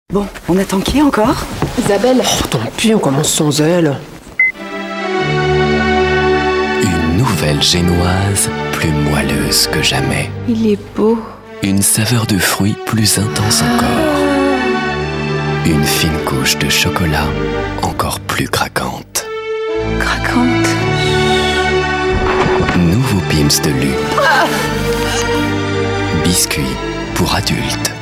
Bon, on attend qui encore? Isabelle. Oh, tant pis, on commence sans elle. Une nouvelle génoise plus moelleuse que jamais. Il est beau. Une saveur de fruits plus intense encore. Une fine couche de chocolat encore plus craquante. Craquante. Nouveau Pim's de Lu. Biscuit pour adultes.